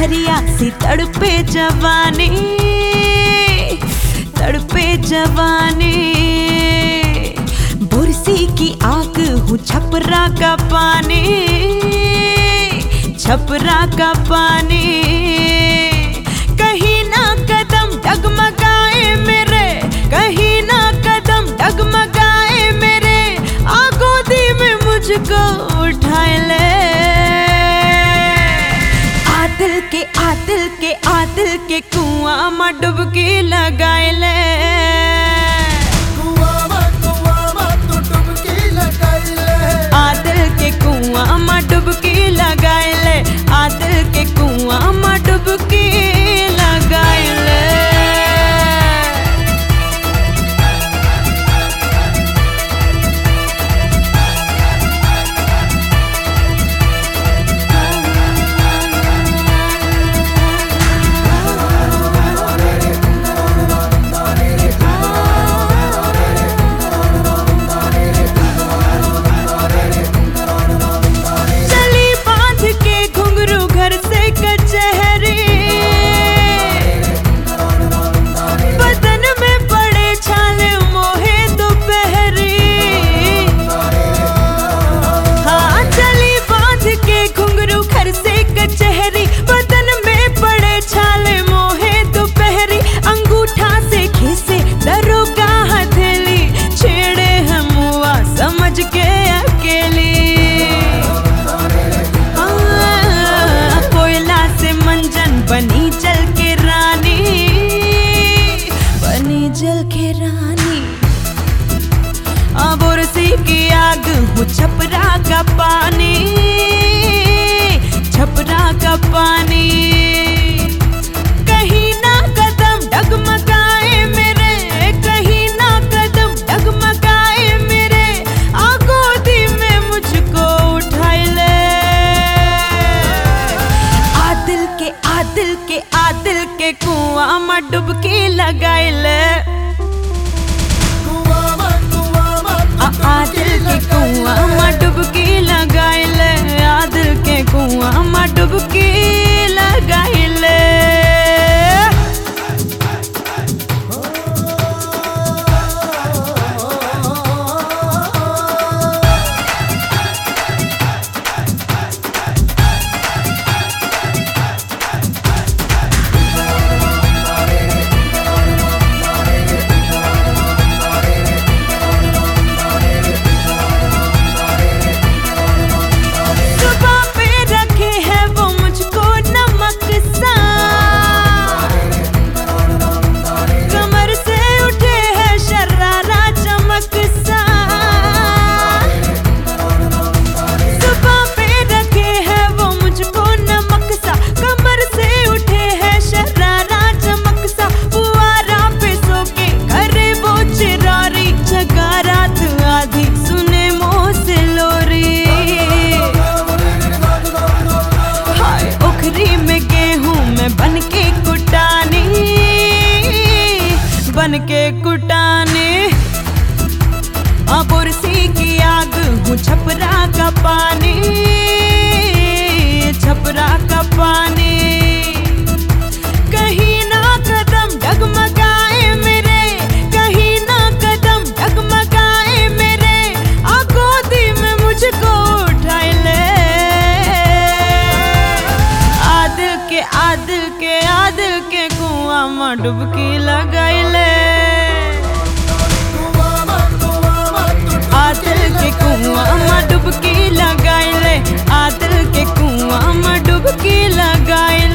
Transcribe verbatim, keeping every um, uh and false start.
दरिया सी तड़पे जवानी, तड़पे जवानी। बुरसी की आग हूँ छपरा का पानी, छपरा का पानी। कहीं ना कदम डगमगाए मेरे, कहीं ना कदम डगमगाए मेरे। आ गोदी में मुझको उठाए ले। आदिल के आदिल के आदिल के कुआं में डुबकी लगाए ले। कुआं में कुआं में तू डुबकी लगाए ले। आदिल के कुआं में डुबकी लगाए ले। आदिल के कुआं में डुबकी लगाए ले। बनी जल के रानी, बनी जल के रानी। बुरसी की आग हूँ छपरा का पानी, छपरा का पानी। कहीं ना कदम डगमगाए मेरे, कहीं ना कदम डगमगाए मेरे। आ गोदी में मुझको उठाए ले। आदिल के आदिल के आदिल के कुआं में डुबकी लगाए ले। कुआं में कुआं में आदिल के कुआं में डुबकी लगाए ले। आदिल के कुआं में डुबकी लगाए ले। बन के कुटाने बुरसी की आग हूँ छपरा का पानी, छपरा का पानी। कहीं ना कदम डगमगाए मेरे, कहीं ना कदम डगमगाए मेरे। आ गोदी में मुझको उठाए ले। आदिल के आदिल के आदिल के कुआं में डुबकी लगाए ले। आदिल के कुआं में डुबकी लगाए ले। आदिल के कुआं में डुबकी लगाए ले।